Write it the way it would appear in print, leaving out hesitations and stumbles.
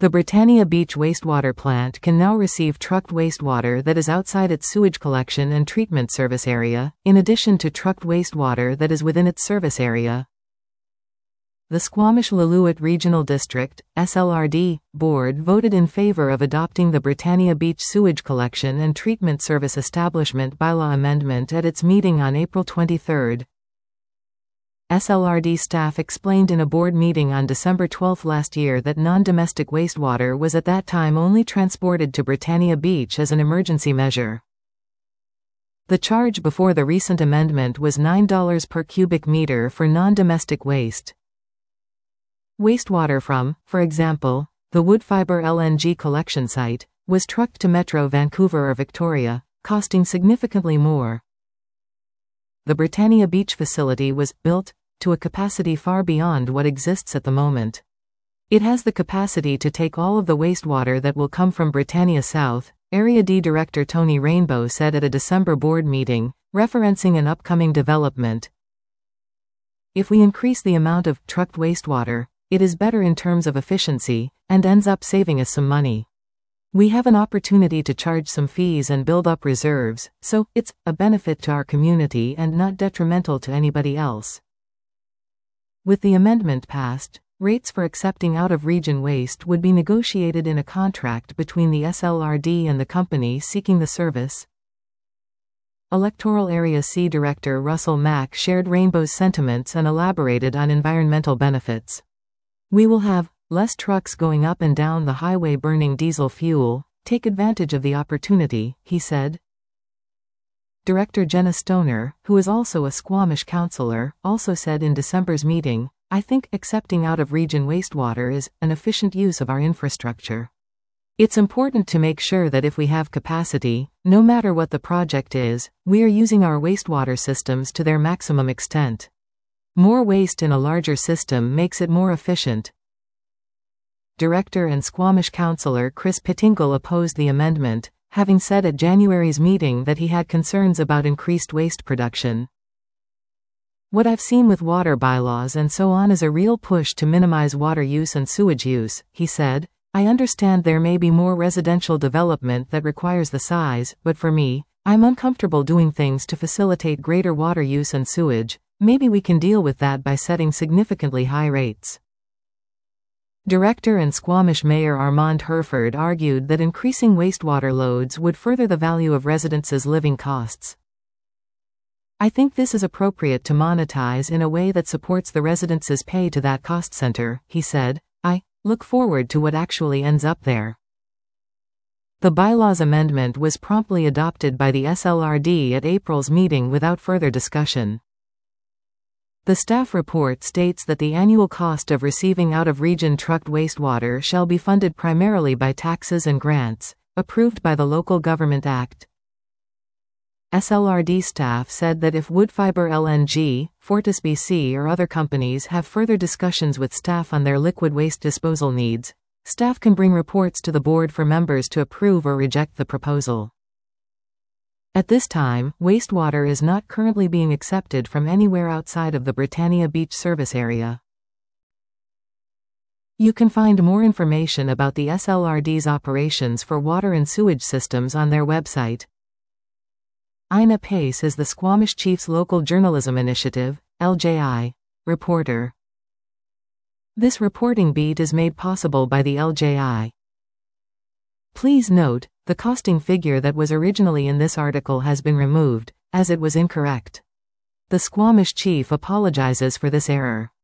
The Britannia Beach wastewater plant can now receive trucked wastewater that is outside its sewage collection and treatment service area, in addition to trucked wastewater that is within its service area. The Squamish-Lillooet Regional District (SLRD) Board voted in favor of adopting the Britannia Beach Sewage Collection and Treatment Service Establishment Bylaw Amendment at its meeting on April 23. SLRD staff explained in a board meeting on December 12 last year that non-domestic wastewater was at that time only transported to Britannia Beach as an emergency measure. The charge before the recent amendment was $9 per cubic meter for non-domestic waste. Wastewater from, for example, the Woodfibre LNG collection site, was trucked to Metro Vancouver or Victoria, costing significantly more. The Britannia Beach facility was built to a capacity far beyond what exists at the moment. It has the capacity to take all of the wastewater that will come from Britannia South, Area D Director Tony Rainbow said at a December board meeting, referencing an upcoming development. If we increase the amount of trucked wastewater, it is better in terms of efficiency, and ends up saving us some money. We have an opportunity to charge some fees and build up reserves, so it's a benefit to our community and not detrimental to anybody else. With the amendment passed, rates for accepting out-of-region waste would be negotiated in a contract between the SLRD and the company seeking the service. Electoral Area C Director Russell Mack shared Rainbow's sentiments and elaborated on environmental benefits. We will have less trucks going up and down the highway burning diesel fuel. Take advantage of the opportunity, he said. Director Jenna Stoner, who is also a Squamish councillor, also said in December's meeting, "I think accepting out-of-region wastewater is an efficient use of our infrastructure. It's important to make sure that if we have capacity, no matter what the project is, we are using our wastewater systems to their maximum extent. More waste in a larger system makes it more efficient." Director and Squamish councillor Chris Pittingle opposed the amendment, having said at January's meeting that he had concerns about increased waste production. "What I've seen with water bylaws and so on is a real push to minimize water use and sewage use," he said. "I understand there may be more residential development that requires the size, but for me, I'm uncomfortable doing things to facilitate greater water use and sewage. Maybe we can deal with that by setting significantly high rates." Director and Squamish Mayor Armand Herford argued that increasing wastewater loads would further the value of residents' living costs. "I think this is appropriate to monetize in a way that supports the residents' pay to that cost center," he said. "I look forward to what actually ends up there." The bylaws amendment was promptly adopted by the SLRD at April's meeting without further discussion. The staff report states that the annual cost of receiving out-of-region trucked wastewater shall be funded primarily by taxes and grants, approved by the Local Government Act. SLRD staff said that if Woodfibre LNG, FortisBC or other companies have further discussions with staff on their liquid waste disposal needs, staff can bring reports to the board for members to approve or reject the proposal. At this time, wastewater is not currently being accepted from anywhere outside of the Britannia Beach service area. You can find more information about the SLRD's operations for water and sewage systems on their website. Ina Pace is the Squamish Chiefs Local Journalism Initiative, LJI, reporter. This reporting beat is made possible by the LJI. Please note, the costing figure that was originally in this article has been removed, as it was incorrect. The Squamish Chief apologizes for this error.